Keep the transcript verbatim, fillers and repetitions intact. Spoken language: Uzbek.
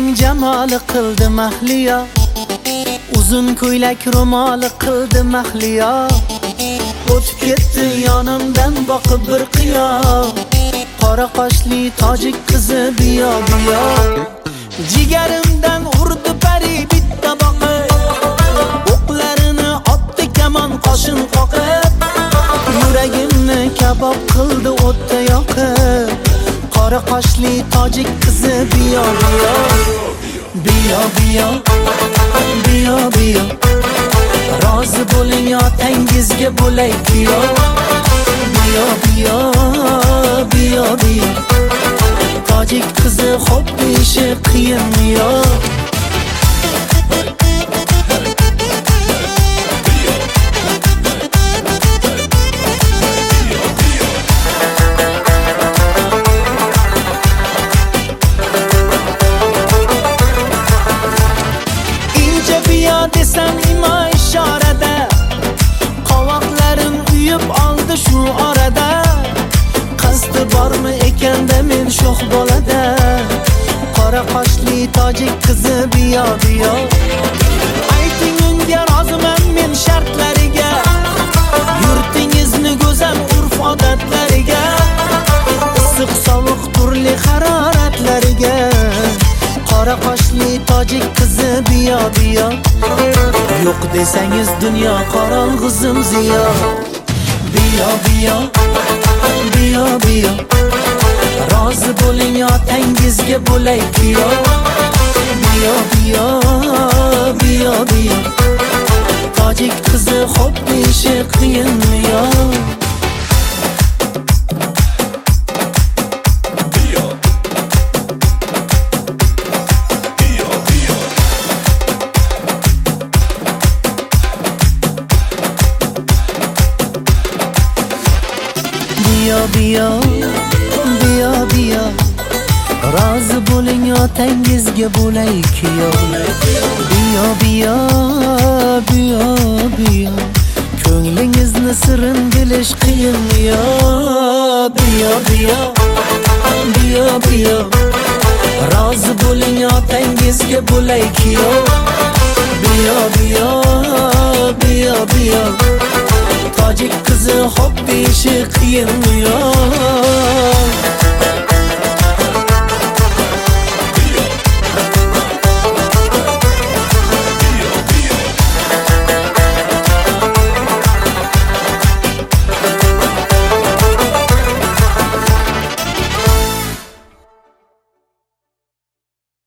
Ko'zing jamoli qildi mahliyo, uzun ko'ylak ro'moli qildi mahliyo. O'tib ketdi yonimdan boqib bir qiyo, qora qoshli tojik qizi biyo biyo. Jigarimdan urdi pari bitta boqib, o'qlarini otdi kamon qoshin qoqib. Yuragimni kabob qildi o'tda yoqib, qora qoshli tojik qizi biyo biyo. Biyo biyo, biyo biyo, rozi bo'ling otangizga bo'lay biyo. Biyo biyo, biyo biyo, tojik qizi xo'p deyishi qiyinmi-yo? Desam imo ishorada, qovoqlarim uyib oldi shu orada. Qasdi bormi ekanda men sho'x bolada, qora qoshli tojik qizi biyo biyo. Ayting unga roziman men shartlariga, yurtingizni go'zal urf odatlariga, issiq sovuq turli haroratlariga. Qora qoshli tojik qizi biyo biyo, yo'q desangiz dunyo qorong'u zimziyo. Biyo biyo, biyo biyo, rozi bo'ling otangizga bo'lay biyo. Biyo biyo, biyo biyo, tojik qizi xo'p deyishi qiyinmi-yo? Biyo biyo, biyo biyo, rozi bo'ling otangizga bo'lay kiyo. Biyo biyo, biyo biyo, ko'nglingizni sirin bilish qiyin-yo. Biyo biyo, biyo biyo, rozi bo'ling otangizga bo'lay kiyo. Biyo biyo, biyo biyo, tojik qizi xo'p deyishi qiyinmi-yo?